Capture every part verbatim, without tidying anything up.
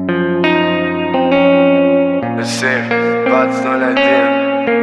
Сейф двадцать ноль один.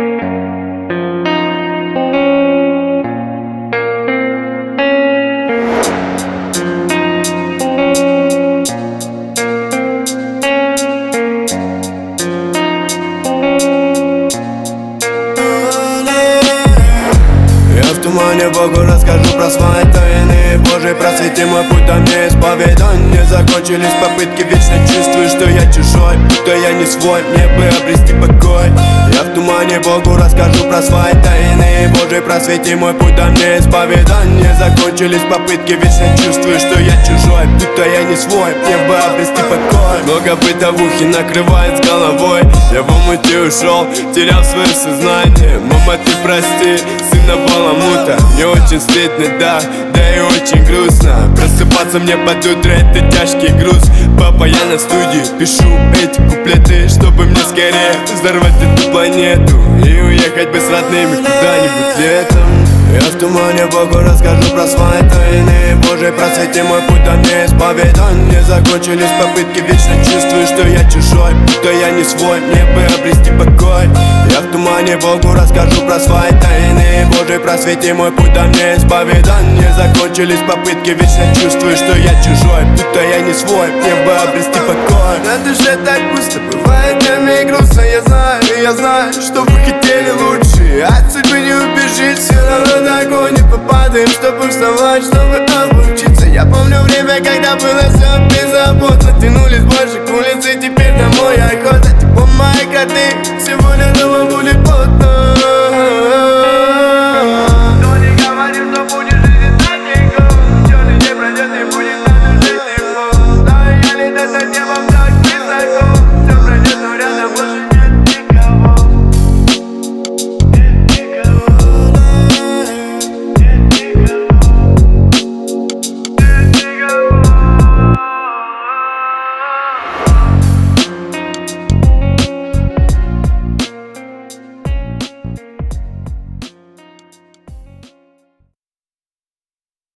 Я Богу расскажу про свои тайны. Боже, просвети мой путь, дай мне исповедание. Закончились попытки, вечно чувствую, что я чужой, будто я не свой, мне бы обрести покой. Я в тумане, Богу расскажу про свои тайны. Боже, просвети мой путь, дай мне исповедание. Закончились попытки, вечно чувствую, что я чужой, будто я не свой, мне бы обрести покой. Много бытовухи накрывает с головой. Я в омуте ушел, терял свое сознание. Мама, ты прости, сына баламута. Мне очень стыдно, да, да и очень грустно. Просыпаться мне под утро, это тяжкий груз. Папа, я на студии, пишу эти куплеты, чтобы мне скорее взорвать эту планету и уехать бы с родными куда-нибудь летом. Я в тумане, Богу расскажу про свои тайны. Боже, просвети мой путь, дай мне исповедание. Закончились попытки, вечно чувствую, что я чужой, будто я не свой, мне бы обрести покой. Я в тумане, Богу расскажу про свои тайны. Боже, просвети мой путь, дай мне исповедание. Закончились попытки, вечно чувствую, что я чужой, будто я не свой, мне бы обрести покой. На душе так пусто, бывает днями и грустно. Я знаю, я знаю, что вы хотели лучше, от судьбы не убежишь, все равно на огонь не попадаем, чтобы вставать, чтобы обучиться. Я помню время, когда было все беззаботно. Тянулись больше к улице, теперь домой охота. Типа мои коты,